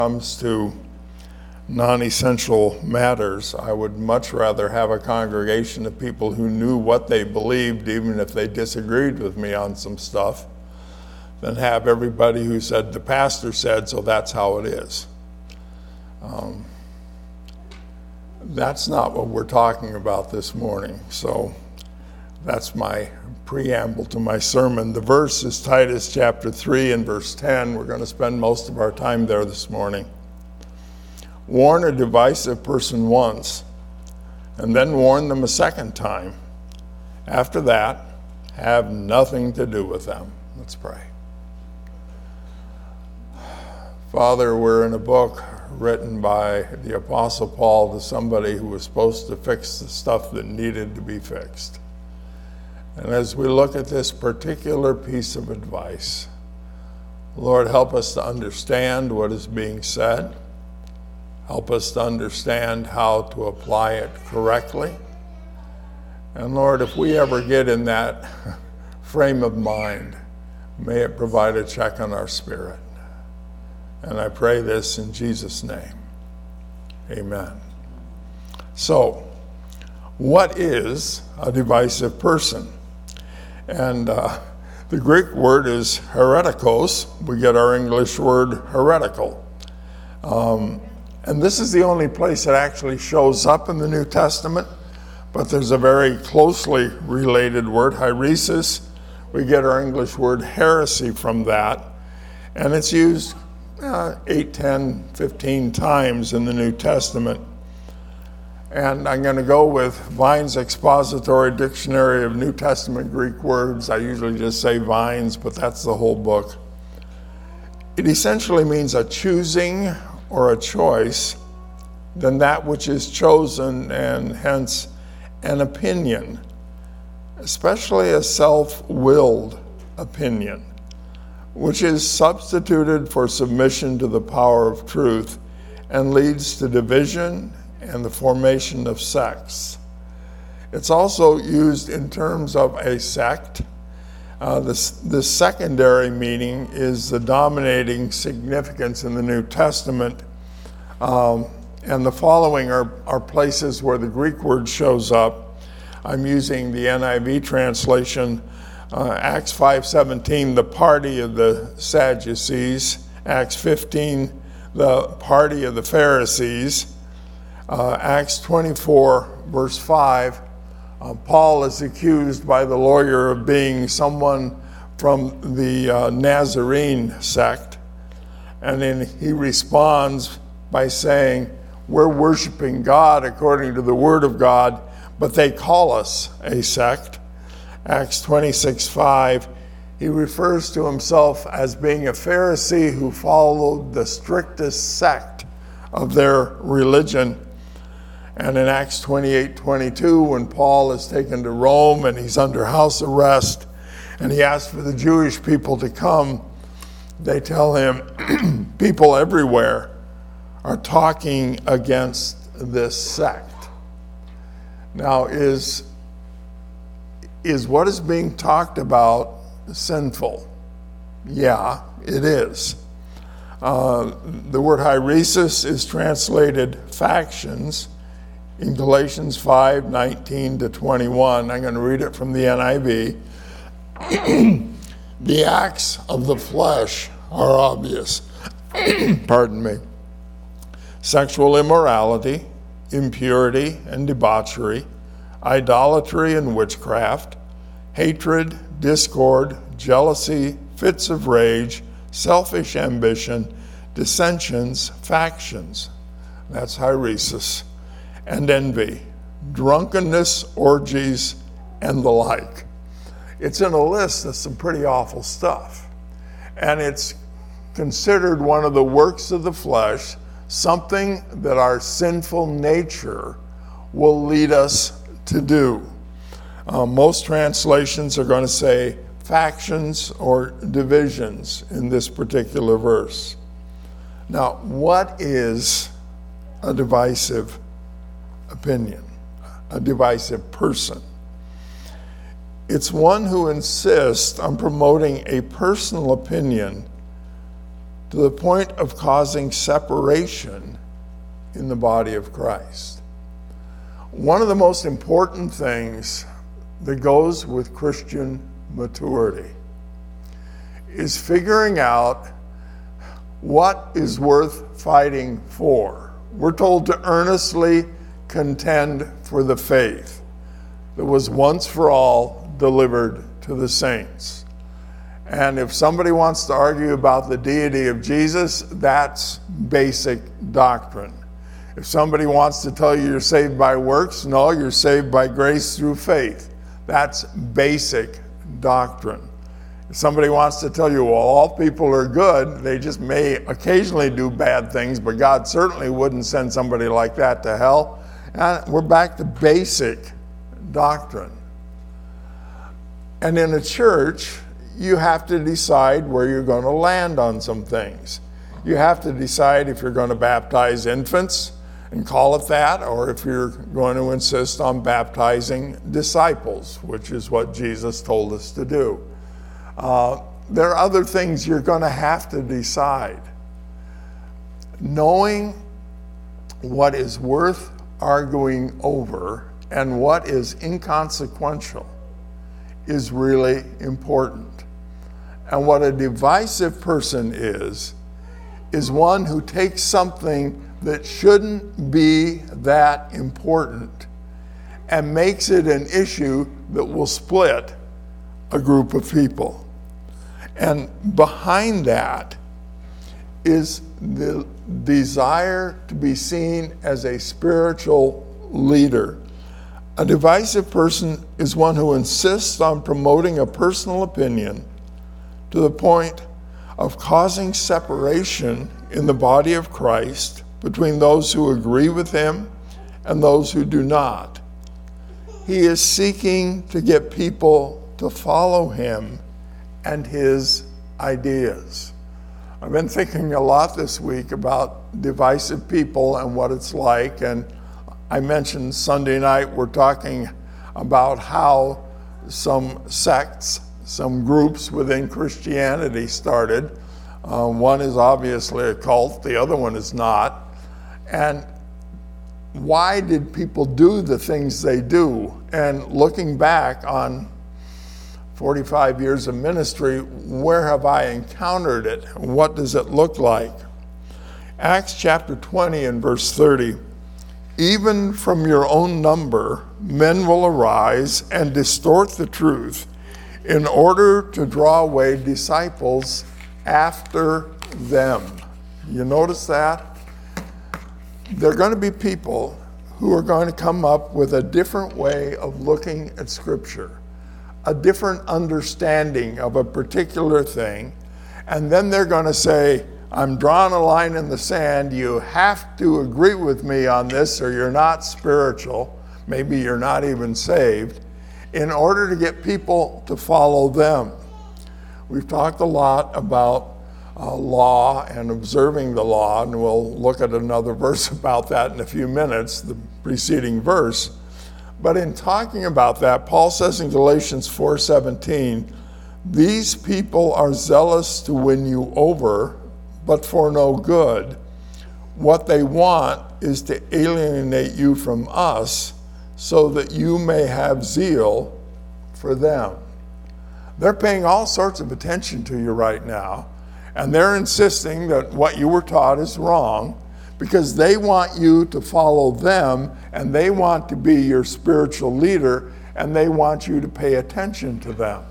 comes to non-essential matters, I would much rather have a congregation of people who knew what they believed, even if they disagreed with me on some stuff, than have everybody who said, the pastor said, so that's how it is. That's not what we're talking about this morning. So that's my preamble to my sermon. The verse is Titus chapter 3 and verse 10. We're going to spend most of our time there this morning. Warn a divisive person once, and then warn them a second time. After that, have nothing to do with them. Let's pray. Father, we're in a book written by the Apostle Paul to somebody who was supposed to fix the stuff that needed to be fixed. And as we look at this particular piece of advice, Lord, help us to understand what is being said. Help us to understand how to apply it correctly. And Lord, if we ever get in that frame of mind, may it provide a check on our spirit. And I pray this in Jesus' name. Amen. So, what is a divisive person? And the Greek word is heretikos. We get our English word heretical. And this is the only place it actually shows up in the New Testament. But there's a very closely related word, heresis. We get our English word heresy from that. And it's used 8, 10, 15 times in the New Testament. And I'm going to go with Vine's Expository Dictionary of New Testament Greek Words. I usually just say Vine's, but that's the whole book. It essentially means a choosing or a choice than that which is chosen, and hence an opinion, especially a self-willed opinion, which is substituted for submission to the power of truth and leads to division and the formation of sects. It's also used in terms of a sect. The secondary meaning is the dominating significance in the New Testament. And the following are places where the Greek word shows up. I'm using the NIV translation. Acts 5:17, the party of the Sadducees. Acts 15, the party of the Pharisees. Acts 24, verse 5, Paul is accused by the lawyer of being someone from the Nazarene sect. And then he responds by saying, we're worshiping God according to the word of God, but they call us a sect. Acts 26:5, he refers to himself as being a Pharisee who followed the strictest sect of their religion. And in Acts 28:22, when Paul is taken to Rome and he's under house arrest, and he asks for the Jewish people to come, they tell him, people everywhere are talking against this sect. Now, is what is being talked about sinful? Yeah, it is. The word heresis is translated factions in Galatians 5:19-21. I'm going to read it from the NIV. The acts of the flesh are obvious. Pardon me. Sexual immorality, impurity and debauchery, idolatry and witchcraft, hatred, discord, jealousy, fits of rage, selfish ambition, dissensions, factions. That's heresis. And envy, drunkenness, orgies, and the like. It's in a list of some pretty awful stuff. And it's considered one of the works of the flesh, something that our sinful nature will lead us to do. Most translations are going to say factions or divisions in this particular verse. Now, what is a divisive opinion, a divisive person? It's one who insists on promoting a personal opinion to the point of causing separation in the body of Christ. One of the most important things that goes with Christian maturity is figuring out what is worth fighting for. We're told to earnestly contend for the faith that was once for all delivered to the saints. And if somebody wants to argue about the deity of Jesus, that's basic doctrine. If somebody wants to tell you you're saved by works, no, you're saved by grace through faith. That's basic doctrine. If somebody wants to tell you, well, all people are good, they just may occasionally do bad things, but God certainly wouldn't send somebody like that to hell. And we're back to basic doctrine. And in a church, you have to decide where you're going to land on some things. You have to decide if you're going to baptize infants and call it that, or if you're going to insist on baptizing disciples, which is what Jesus told us to do. There are other things you're going to have to decide. Knowing what is worth arguing over and what is inconsequential is really important. And what a divisive person is one who takes something that shouldn't be that important and makes it an issue that will split a group of people. And behind that is the desire to be seen as a spiritual leader. A divisive person is one who insists on promoting a personal opinion to the point of causing separation in the body of Christ between those who agree with him and those who do not. He is seeking to get people to follow him and his ideas. I've been thinking a lot this week about divisive people and what it's like, and I mentioned Sunday night we're talking about how some sects, some groups within Christianity started. One is obviously a cult, the other one is not. And why did people do the things they do? And looking back on 45 years of ministry, where have I encountered it? What does it look like? Acts chapter 20 and verse 30. Even from your own number, men will arise and distort the truth in order to draw away disciples after them. You notice that? There are going to be people who are going to come up with a different way of looking at Scripture, a different understanding of a particular thing, and then they're going to say, I'm drawing a line in the sand, you have to agree with me on this or you're not spiritual, maybe you're not even saved, in order to get people to follow them. We've talked a lot about law and observing the law, and we'll look at another verse about that in a few minutes, the preceding verse. But in talking about that, Paul says in Galatians 4:17, these people are zealous to win you over, but for no good. What they want is to alienate you from us so that you may have zeal for them. They're paying all sorts of attention to you right now, and they're insisting that what you were taught is wrong because they want you to follow them, and they want to be your spiritual leader, and they want you to pay attention to them.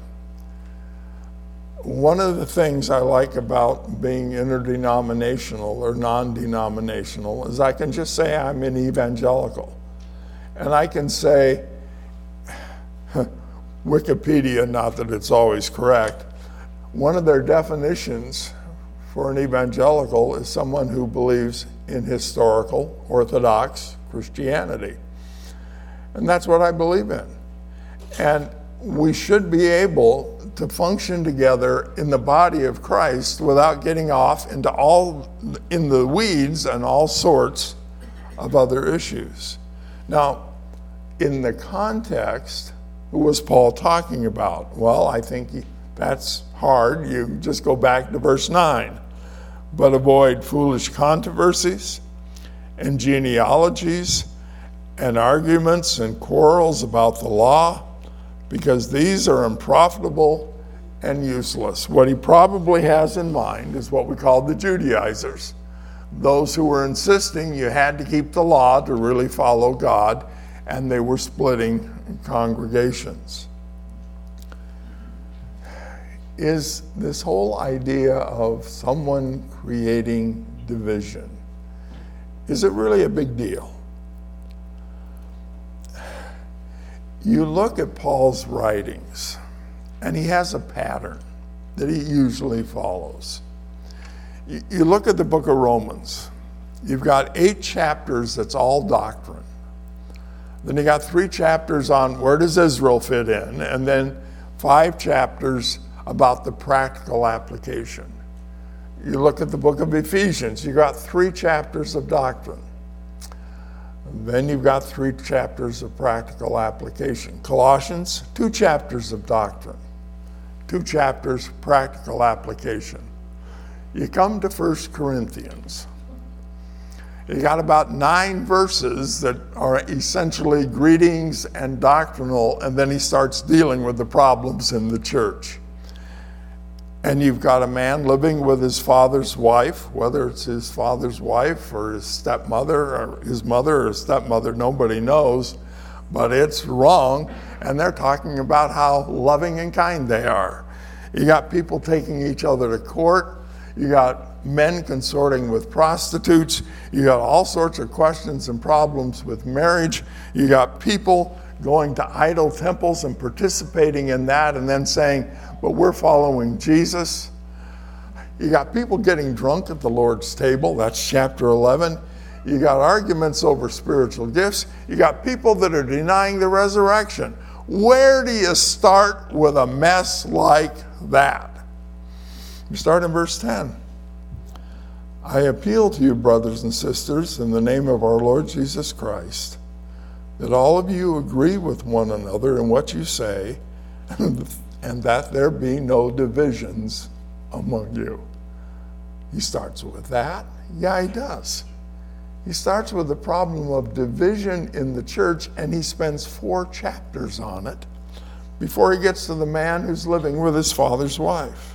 One of the things I like about being interdenominational or non-denominational is I can just say I'm an evangelical. And I can say, Wikipedia, not that it's always correct, one of their definitions for an evangelical is someone who believes in historical, orthodox Christianity. And that's what I believe in. And we should be able to function together in the body of Christ without getting off into in the weeds and all sorts of other issues. Now, in the context, who was Paul talking about? Well, I think that's hard. You just go back to verse 9. but avoid foolish controversies and genealogies and arguments and quarrels about the law, because these are unprofitable and useless. What he probably has in mind is what we call the Judaizers, those who were insisting you had to keep the law to really follow God, and they were splitting congregations. Is this whole idea of someone creating division, is it really a big deal? You look at Paul's writings, and he has a pattern that he usually follows. You look at the book of Romans, you've got 8 chapters that's all doctrine. Then you got 3 chapters on where does Israel fit in, and then 5 chapters about the practical application. You look at the book of Ephesians, you got 3 chapters of doctrine. Then you've got 3 chapters of practical application. Colossians, 2 chapters of doctrine, 2 chapters of practical application. You come to 1 Corinthians. You got about 9 verses that are essentially greetings and doctrinal, and then he starts dealing with the problems in the church. And you've got a man living with his father's wife, whether it's his father's wife or his stepmother or his mother or his stepmother, nobody knows, but it's wrong. And they're talking about how loving and kind they are. You got people taking each other to court. You got men consorting with prostitutes. You got all sorts of questions and problems with marriage. You got people going to idol temples and participating in that and then saying, but we're following Jesus. You got people getting drunk at the Lord's table. That's chapter 11. You got arguments over spiritual gifts. You got people that are denying the resurrection. Where do you start with a mess like that? You start in verse 10. I appeal to you, brothers and sisters, in the name of our Lord Jesus Christ, that all of you agree with one another in what you say, and that there be no divisions among you. He starts with that. Yeah, he does. He starts with the problem of division in the church, and he spends 4 chapters on it before he gets to the man who's living with his father's wife.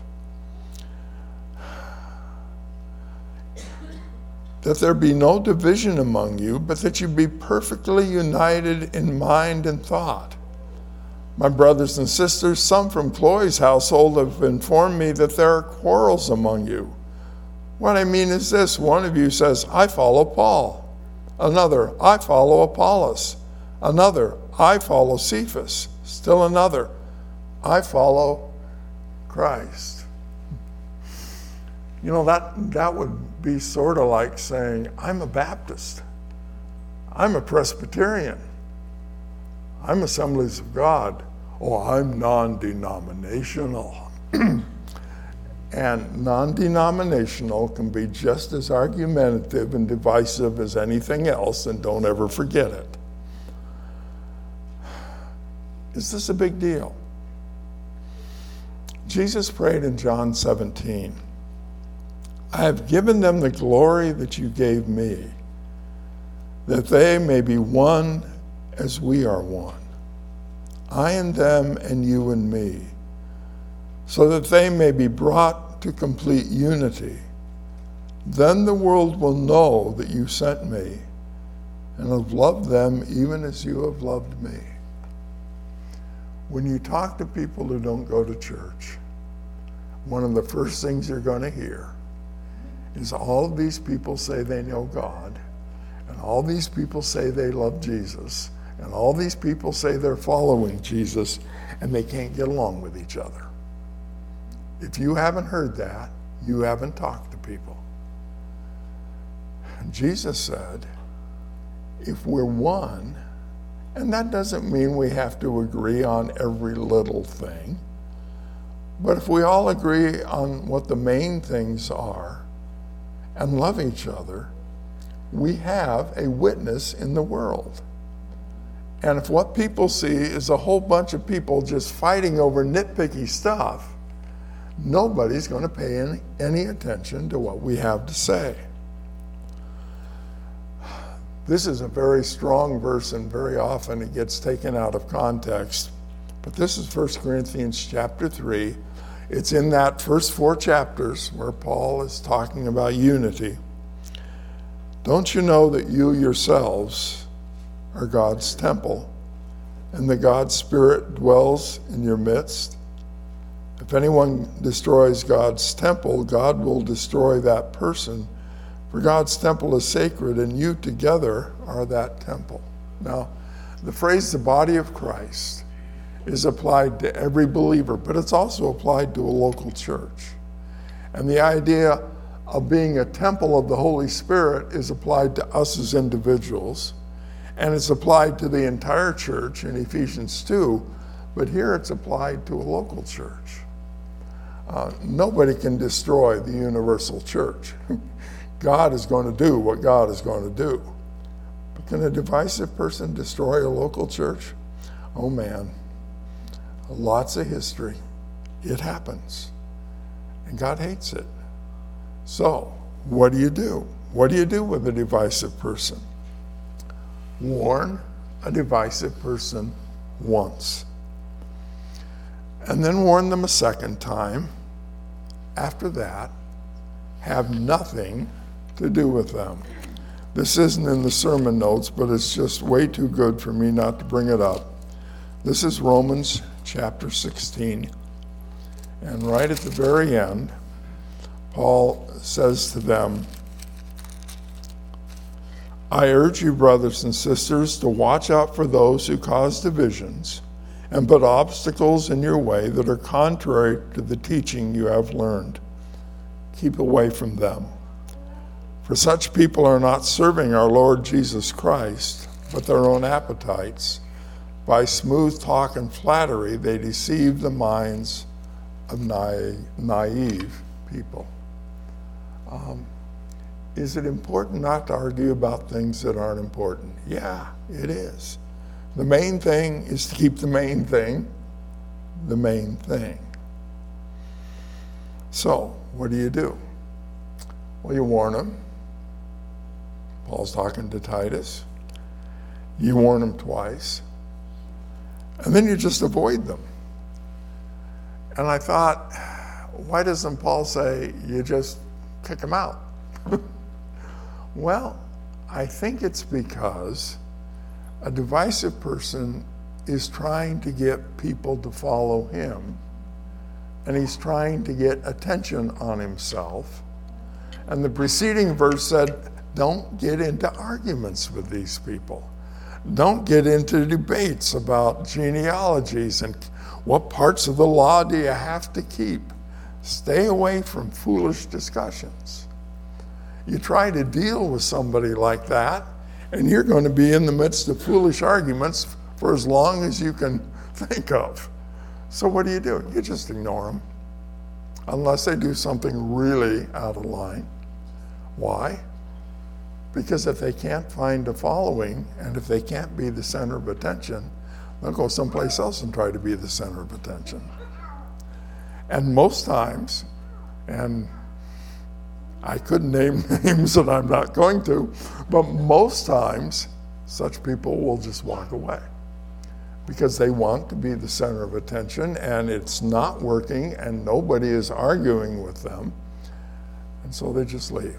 That there be no division among you, but that you be perfectly united in mind and thought. My brothers and sisters, some from Chloe's household have informed me that there are quarrels among you. What I mean is this: one of you says, I follow Paul. Another, I follow Apollos. Another, I follow Cephas. Still another, I follow Christ. You know, that would be sort of like saying, I'm a Baptist. I'm a Presbyterian. I'm Assemblies of God. Oh, I'm non-denominational. And non-denominational can be just as argumentative and divisive as anything else, and don't ever forget it. Is this a big deal? Jesus prayed in John 17, I have given them the glory that you gave me, that they may be one as we are one. I and them and you and me, so that they may be brought to complete unity. Then the world will know that you sent me and have loved them even as you have loved me. When you talk to people who don't go to church, one of the first things you're going to hear is all of these people say they know God, and all these people say they love Jesus, and all these people say they're following Jesus, and they can't get along with each other. If you haven't heard that, you haven't talked to people. And Jesus said, if we're one, and that doesn't mean we have to agree on every little thing, but if we all agree on what the main things are and love each other, we have a witness in the world. And if what people see is a whole bunch of people just fighting over nitpicky stuff, nobody's going to pay any attention to what we have to say. This is a very strong verse, and very often it gets taken out of context. But this is 1 Corinthians chapter 3. It's in that first 4 chapters where Paul is talking about unity. Don't you know that you yourselves are God's temple, and that God's Spirit dwells in your midst? If anyone destroys God's temple, God will destroy that person. For God's temple is sacred, and you together are that temple. Now, the phrase the body of Christ is applied to every believer, but it's also applied to a local church. And the idea of being a temple of the Holy Spirit is applied to us as individuals, and it's applied to the entire church in Ephesians 2, but here it's applied to a local church. Nobody can destroy the universal church. God is going to do what God is going to do. But can a divisive person destroy a local church? Oh man, lots of history. It happens. And God hates it. So, what do you do? What do you do with a divisive person? Warn a divisive person once. And then warn them a second time. After that, have nothing to do with them. This isn't in the sermon notes, but it's just way too good for me not to bring it up. This is Romans chapter 16. And right at the very end, Paul says to them, I urge you, brothers and sisters, to watch out for those who cause divisions and put obstacles in your way that are contrary to the teaching you have learned. Keep away from them. For such people are not serving our Lord Jesus Christ, but their own appetites. By smooth talk and flattery, they deceive the minds of naive people. Is it important not to argue about things that aren't important? Yeah, it is. The main thing is to keep the main thing the main thing. So, what do? Well, you warn them. Paul's talking to Titus. You warn them twice. And then you just avoid them. And I thought, why doesn't Paul say you just kick them out? Well, I think it's because a divisive person is trying to get people to follow him, and he's trying to get attention on himself. And the preceding verse said, don't get into arguments with these people. Don't get into debates about genealogies and what parts of the law do you have to keep. Stay away from foolish discussions. You try to deal with somebody like that, and you're going to be in the midst of foolish arguments for as long as you can think of. So what do? You just ignore them, unless they do something really out of line. Why? Because if they can't find a following, and if they can't be the center of attention, they'll go someplace else and try to be the center of attention. And most times, and I could name names and I'm not going to, but most times, such people will just walk away because they want to be the center of attention, and it's not working and nobody is arguing with them, and so they just leave.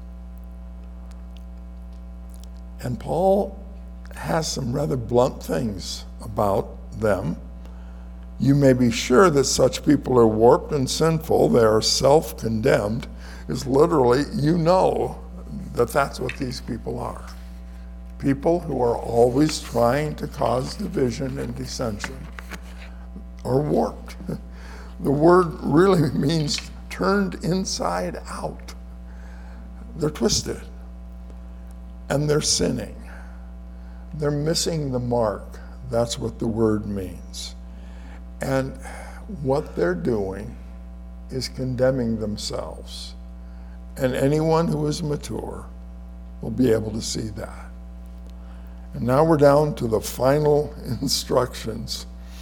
And Paul has some rather blunt things about them. You may be sure that such people are warped and sinful. They are self-condemned. Is literally, you know that that's what these people are. People who are always trying to cause division and dissension, or warped. The word really means turned inside out. They're twisted. And they're sinning. They're missing the mark. That's what the word means. And what they're doing is condemning themselves. And anyone who is mature will be able to see that. And now we're down to the final instructions.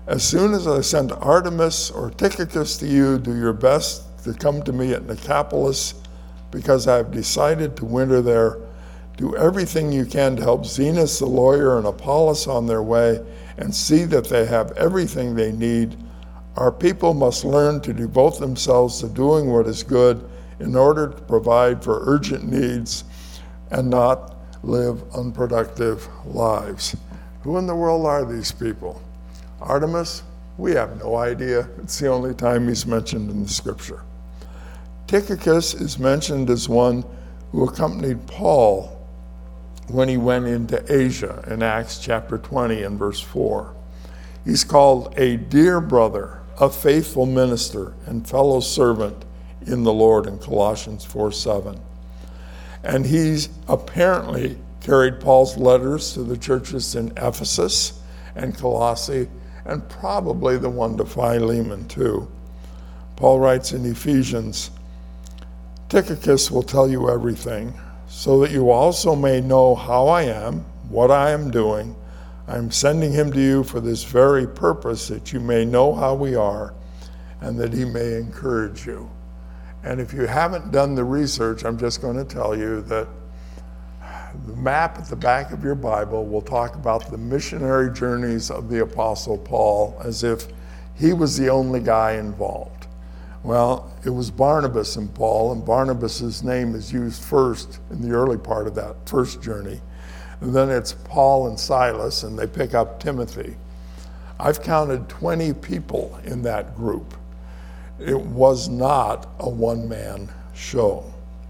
As soon as I send Artemas or Tychicus to you, do your best to come to me at Nicopolis, because I have decided to winter there. Do everything you can to help Zenas the lawyer and Apollos on their way, and see that they have everything they need. Our people must learn to devote themselves to doing what is good in order to provide for urgent needs and not live unproductive lives. Who in the world are these people? Artemas? We have no idea. It's the only time he's mentioned in the scripture. Tychicus is mentioned as one who accompanied Paul when he went into Asia in Acts chapter 20 and verse 4. He's called a dear brother, a faithful minister, and fellow servant in the Lord in Colossians 4:7. And he's apparently carried Paul's letters to the churches in Ephesus and Colossae, and probably the one to Philemon too. Paul writes in Ephesians, Tychicus will tell you everything, so that you also may know how I am, what I am doing. I'm sending him to you for this very purpose, that you may know how we are, and that he may encourage you. And if you haven't done the research, I'm just going to tell you that the map at the back of your Bible will talk about the missionary journeys of the Apostle Paul as if he was the only guy involved. Well, it was Barnabas and Paul, and Barnabas's name is used first in the early part of that first journey. And then it's Paul and Silas, and they pick up Timothy. I've counted 20 people in that group. It was not a one-man show.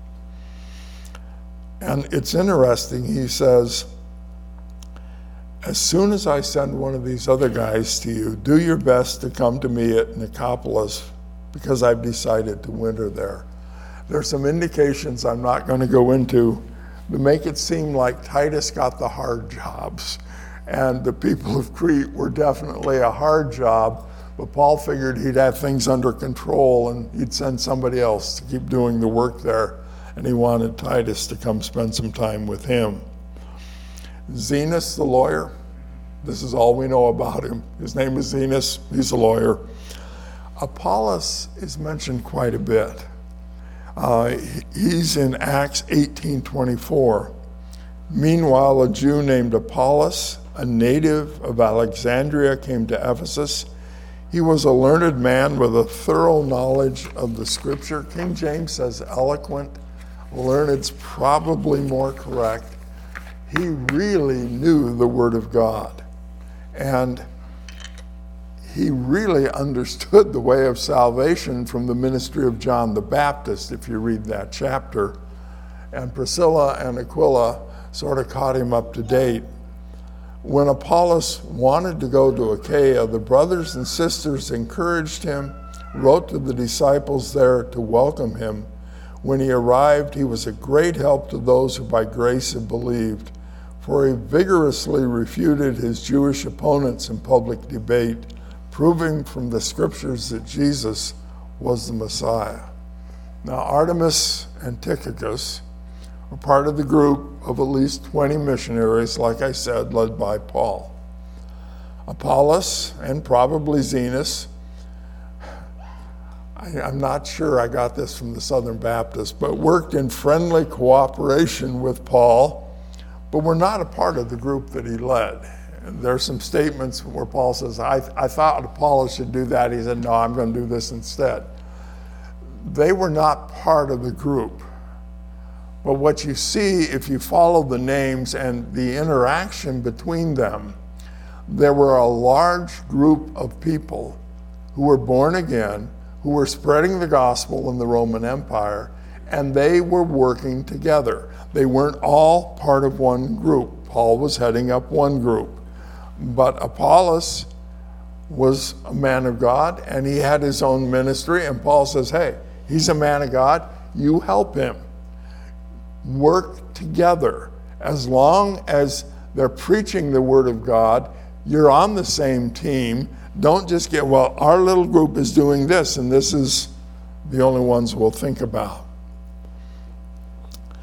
And it's interesting, he says, as soon as I send one of these other guys to you, do your best to come to me at Nicopolis, because I've decided to winter there. There's some indications I'm not going to go into to make it seem like Titus got the hard jobs. And the people of Crete were definitely a hard job, but Paul figured he'd have things under control and he'd send somebody else to keep doing the work there. And he wanted Titus to come spend some time with him. Zenas, the lawyer, this is all we know about him. His name is Zenas, he's a lawyer. Apollos is mentioned quite a bit. He's in Acts 18:24. Meanwhile, a Jew named Apollos, a native of Alexandria, came to Ephesus. He was a learned man with a thorough knowledge of the scripture. King James says eloquent. Learned's probably more correct. He really knew the Word of God. And he really understood the way of salvation from the ministry of John the Baptist, if you read that chapter. And Priscilla and Aquila sort of caught him up to date. When Apollos wanted to go to Achaia, the brothers and sisters encouraged him, wrote to the disciples there to welcome him. When he arrived, he was a great help to those who by grace had believed, for he vigorously refuted his Jewish opponents in public debate, proving from the scriptures that Jesus was the Messiah. Now, Artemas and Tychicus were part of the group of at least 20 missionaries, like I said, led by Paul. Apollos and probably Zenas, I'm not sure I got this from the Southern Baptists, but worked in friendly cooperation with Paul, but were not a part of the group that he led. There's some statements where Paul says, I thought Apollos should do that. He said, no, I'm going to do this instead. They were not part of the group. But what you see, if you follow the names and the interaction between them, there were a large group of people who were born again, who were spreading the gospel in the Roman Empire, and they were working together. They weren't all part of one group. Paul was heading up one group. But Apollos was a man of God, and he had his own ministry, and Paul says, hey, he's a man of God, you help him. Work together. As long as they're preaching the word of God, you're on the same team. Don't just get, well, our little group is doing this, and this is the only ones we'll think about.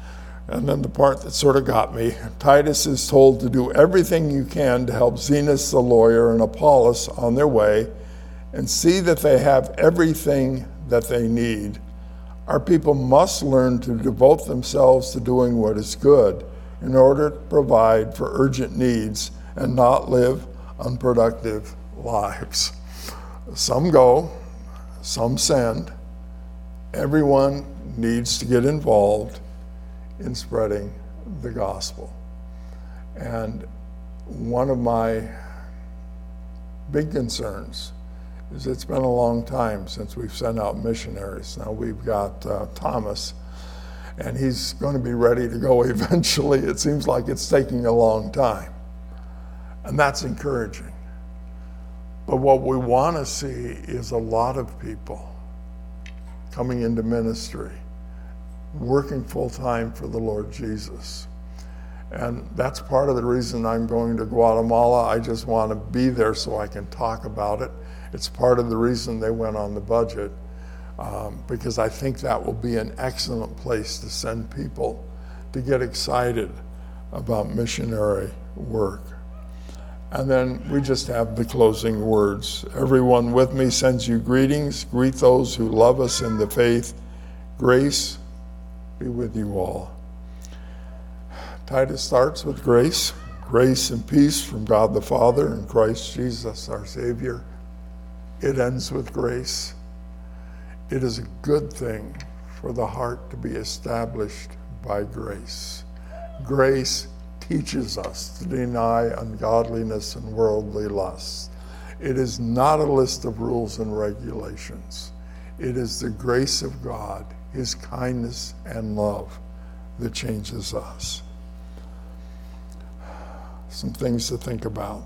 And then the part that sort of got me, Titus is told to do everything you can to help Zenas the lawyer and Apollos on their way and see that they have everything that they need. Our people must learn to devote themselves to doing what is good in order to provide for urgent needs and not live unproductive lives. Some go, some send. Everyone needs to get involved in spreading the gospel. And one of my big concerns is it's been a long time since we've sent out missionaries. Now we've got Thomas, and he's going to be ready to go eventually. It seems like it's taking a long time. And that's encouraging. But what we want to see is a lot of people coming into ministry, working full-time for the Lord Jesus. And that's part of the reason I'm going to Guatemala. I just want to be there so I can talk about it. It's part of the reason they went on the budget, because I think that will be an excellent place to send people to get excited about missionary work. And then we just have the closing words. Everyone with me sends you greetings. Greet those who love us in the faith. Grace be with you all. Titus starts with grace. Grace and peace from God the Father and Christ Jesus our Savior. It ends with grace. It is a good thing for the heart to be established by grace. Grace teaches us to deny ungodliness and worldly lusts. It is not a list of rules and regulations. It is the grace of God, His kindness and love that changes us. Some things to think about.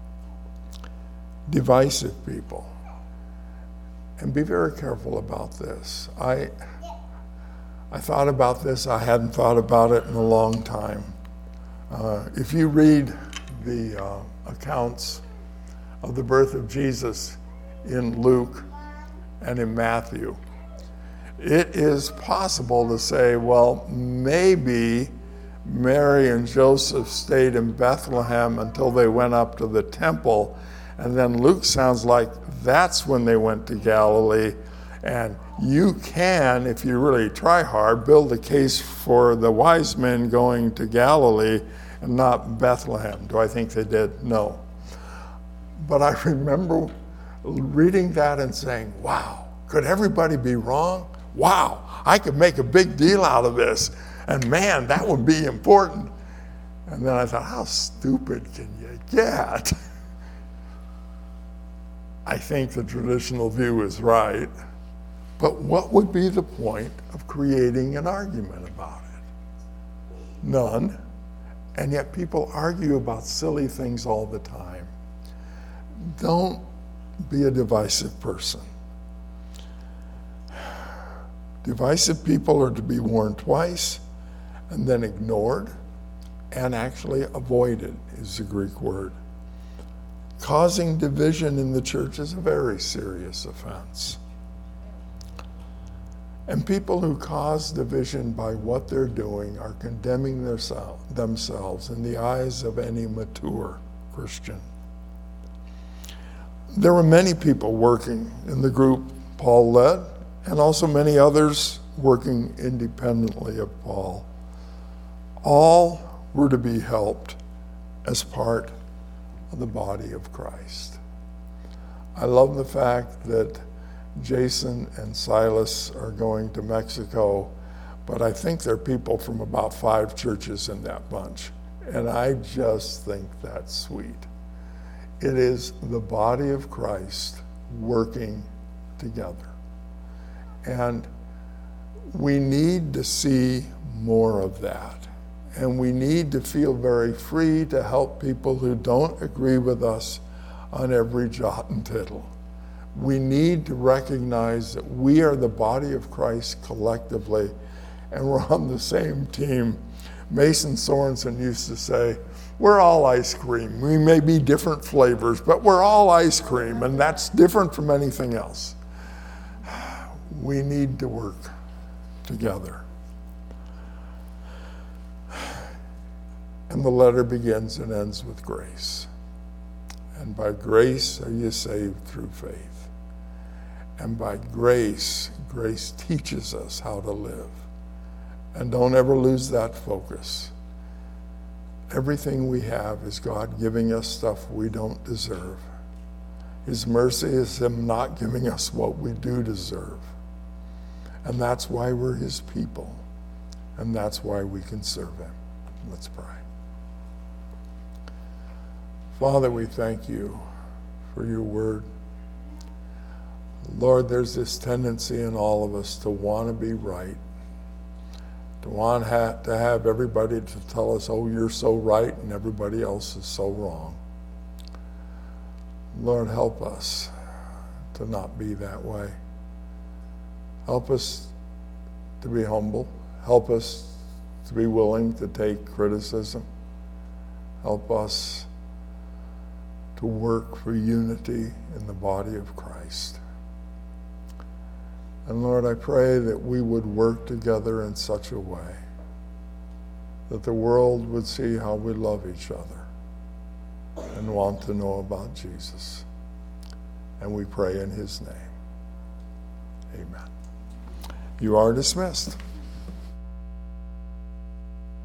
Divisive people. And be very careful about this. I thought about this. I hadn't thought about it in a long time. If you read the accounts of the birth of Jesus in Luke and in Matthew, it is possible to say, well, maybe Mary and Joseph stayed in Bethlehem until they went up to the temple. And then Luke sounds like that's when they went to Galilee. And you can, if you really try hard, build a case for the wise men going to Galilee and not Bethlehem. Do I think they did? No. But I remember reading that and saying, wow, could everybody be wrong? Wow, I could make a big deal out of this. And man, that would be important. And then I thought, how stupid can you get? I think the traditional view is right, but what would be the point of creating an argument about it? None. And yet people argue about silly things all the time. Don't be a divisive person. Divisive people are to be warned twice and then ignored and actually avoided is the Greek word. Causing division in the church is a very serious offense. And people who cause division by what they're doing are condemning themselves in the eyes of any mature Christian. There were many people working in the group Paul led, and also many others working independently of Paul. All were to be helped as part of the body of Christ. I love the fact that Jason and Silas are going to Mexico, but I think they're people from about 5 churches in that bunch. And I just think that's sweet. It is the body of Christ working together. And we need to see more of that. And we need to feel very free to help people who don't agree with us on every jot and tittle. We need to recognize that we are the body of Christ collectively, and we're on the same team. Mason Sorensen used to say, we're all ice cream. We may be different flavors, but we're all ice cream, and that's different from anything else. We need to work together. the letter begins and ends with grace. And by grace are you saved through faith. And by grace, grace teaches us how to live. And don't ever lose that focus. Everything we have is God giving us stuff we don't deserve. His mercy is him not giving us what we do deserve. And that's why we're his people. And that's why we can serve him. Let's pray. Father, we thank you for your word. Lord, there's this tendency in all of us to want to be right, to want to have everybody to tell us, oh, you're so right, and everybody else is so wrong. Lord, help us to not be that way. Help us to be humble. Help us to be willing to take criticism. Help us to work for unity in the body of Christ. And Lord, I pray that we would work together in such a way that the world would see how we love each other and want to know about Jesus. And we pray in his name. Amen. You are dismissed.